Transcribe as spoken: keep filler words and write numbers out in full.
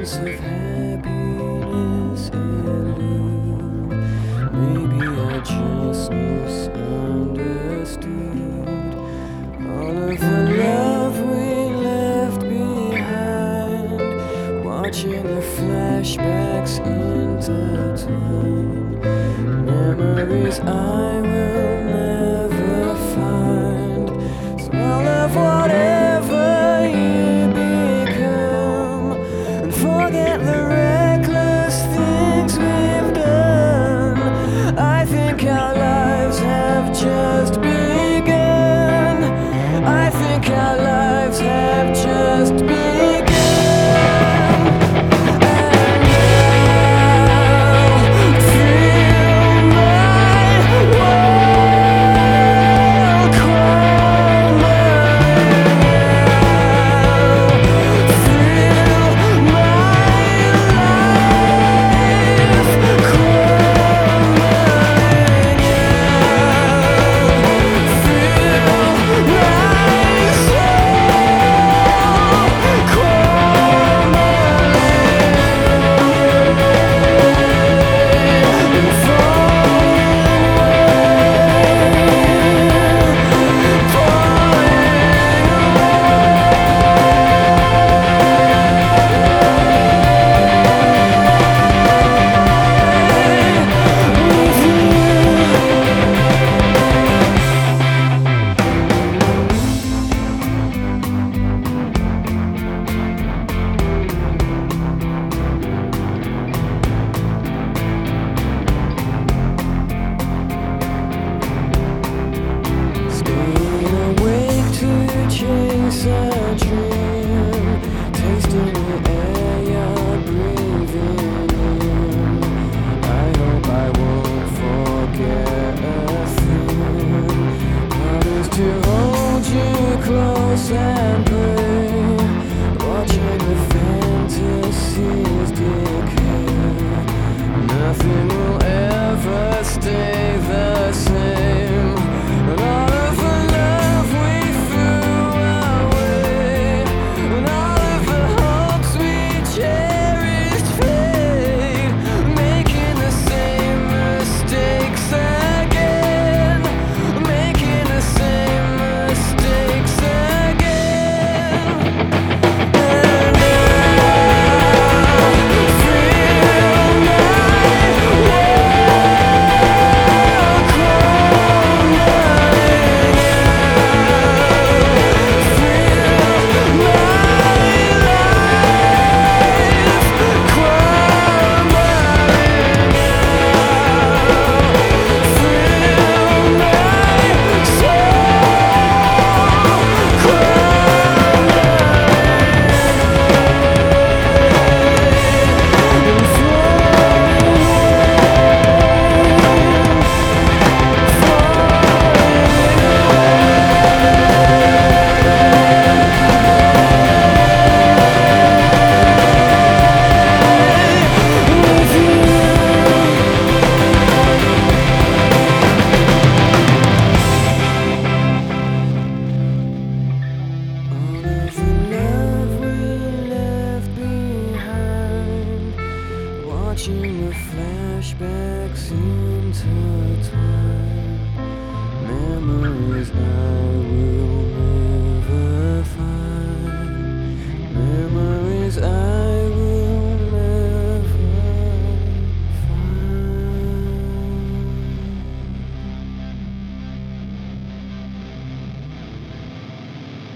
sense of happiness elude. Maybe I just misunderstood all of the love we left behind, watching the flashbacks intertwine, memories I will never find. Smell of whatever you become, and forget the reckless things we've done. I think our lives have just begun. I think our lives have just begun. Chase a dream, tasting the air you're breathing in. I hope I won't forget a thing. That is to hold you close and play, watching the fantasies decay. Nothing will ever stay the same. And all of the love we watching the flashbacks into